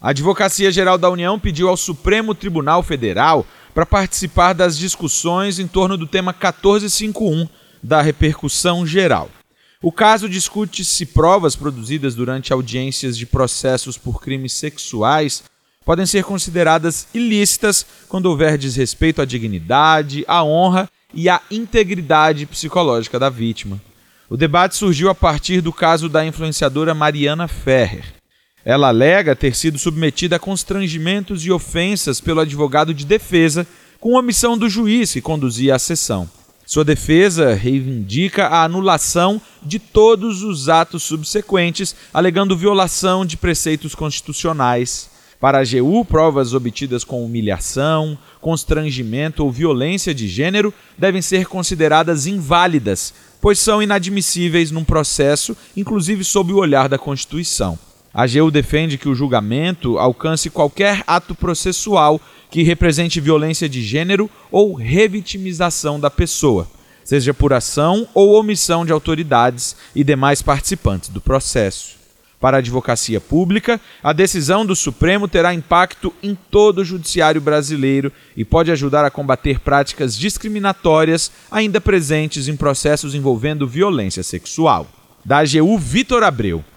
A Advocacia Geral da União pediu ao Supremo Tribunal Federal para participar das discussões em torno do tema 1451 da repercussão geral. O caso discute se provas produzidas durante audiências de processos por crimes sexuais podem ser consideradas ilícitas quando houver desrespeito à dignidade, à honra e à integridade psicológica da vítima. O debate surgiu a partir do caso da influenciadora Mariana Ferrer. Ela alega ter sido submetida a constrangimentos e ofensas pelo advogado de defesa com omissão do juiz que conduzia a sessão. Sua defesa reivindica a anulação de todos os atos subsequentes, alegando violação de preceitos constitucionais. Para a AGU, provas obtidas com humilhação, constrangimento ou violência de gênero devem ser consideradas inválidas, pois são inadmissíveis num processo, inclusive sob o olhar da Constituição. A AGU defende que o julgamento alcance qualquer ato processual que represente violência de gênero ou revitimização da pessoa, seja por ação ou omissão de autoridades e demais participantes do processo. Para a advocacia pública, a decisão do Supremo terá impacto em todo o judiciário brasileiro e pode ajudar a combater práticas discriminatórias ainda presentes em processos envolvendo violência sexual. Da AGU, Vitor Abreu.